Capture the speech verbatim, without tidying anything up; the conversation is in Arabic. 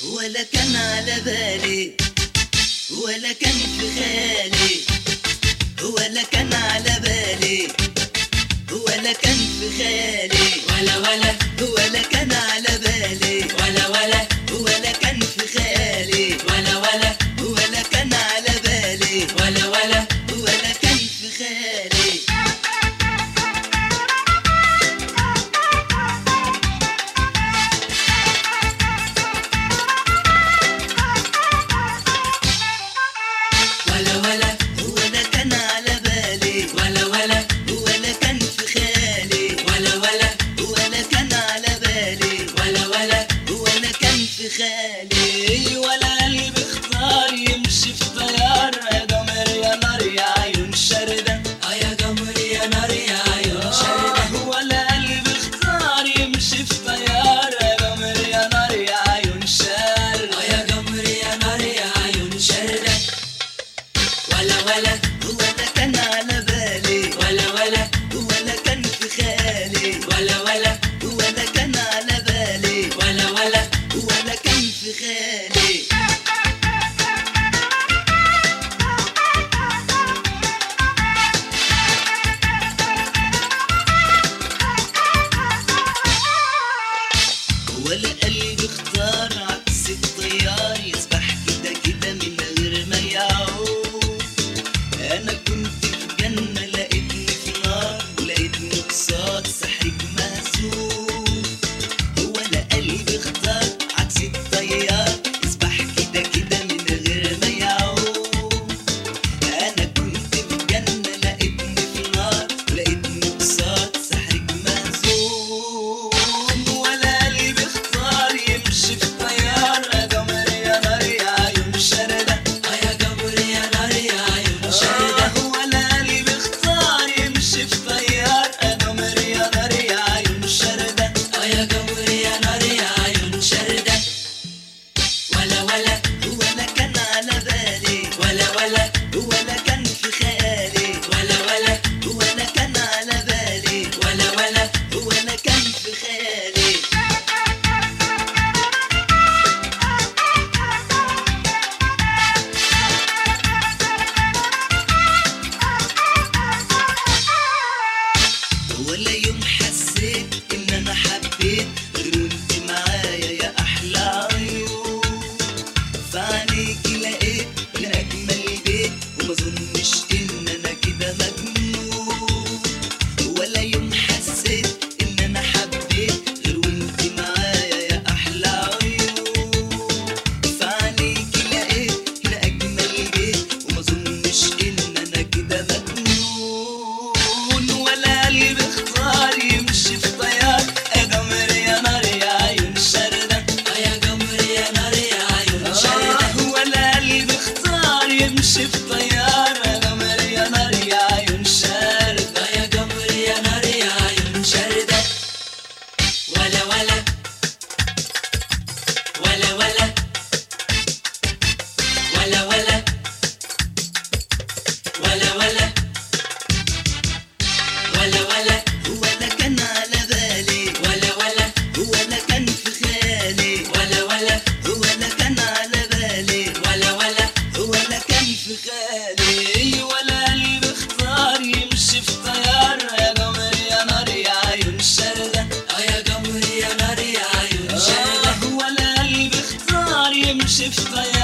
ولا كان على بالي ولا كان في خيالي، ولا كان على بالي ولا كان في خيالي، ولا ولا ولا كان على بالي ولا ولا ولا كان في خيالي، ولا ولا ولا كان على بالي ولا ولا ولا كان في خيالي. ولا ولا ولا كان على بالي ولا ولا ولا كان في خيالي، ولا ولا ولا كان على بالي ولا ولا ولا كان في خيالي. ولا قلبي اختار يمشي في طيار، يا قمر يا نار يا عيون شردة، اه يا قمر يا نار يا عيون شردة. آه ولا قلبي اختار يمشي في طيار، يا قمر يا نار يا عيون شردة، اه يا قمر يا نار يا عيون شردة. ولا ولا ولا كان على بالي ولا ولا ولا كان في خيالي، ولا ولا ولا كان على بالي ولا ولا ولا كان في خيالي. ولا قلبي اختار عكس الطيار، يسبح كده كده من غير ما يعود. انا كنت في جنة لقيتني في نار، ولقيتني قصاد سحرك مهزوم. ولا قلبي اختار عكس الطيار، يسبح كده كده من غير ما يعود. انا كنت في جنة لقيتني في نار، ولقيتني قصاد سحرك مهزوم. ولا قلبي اختار يمشي في طيار، يا قمر يا نار يا عيون شردة، اه يا قمر يا نار يا عيون شردة. آه ولا قلبي اختار يمشي في طيار، يا قمر يا نار يا عيون شردة، اه يا قمر يا نار يا عيون شردة. ولا ولا ولا كان على بالي ولا ولا ولا كان في خيالي، ولا ولا ولا كان على بالي ولا ولا ولا كان في خيالي. ولا يوم حسيت ان انا حبيت غير وانت معايا يا احلى عيون. فعليكي لقيت من اجمل بيت، وما اظنش ان انا كده مجنون. ولا يوم حسيت ان انا حبيت غير وانت معايا يا احلى عيون. فعليكي لقيت من اجمل بيت، وما اظنش ان انا كده مجنون. ولا قلبي اختار يمشي في طيار، يا قمر يا نار يا عيون شردة، اه يا قمر يا نار يا عيون شردة. آه ولا قلبي اختار يمشي في طيار، يا قمر يا نار يا عيون شردة. اه يا قمر يا نار يا عيون شردة. ولا ولا ولا ولا ولا ولا ولا ولا ولا ولا ولا كان على بالي ولا ولا ولا كان في خيالي، ولا ولا ولا كان على بالي ولا ولا ولا كان في خيالي. ولا قلبي اختار يمشي في طيار، يا قمر يا نار يا عيون شردة، اه يا قمر يا نار يا عيون شردة. آه ولا قلبي اختار يمشي في طيار،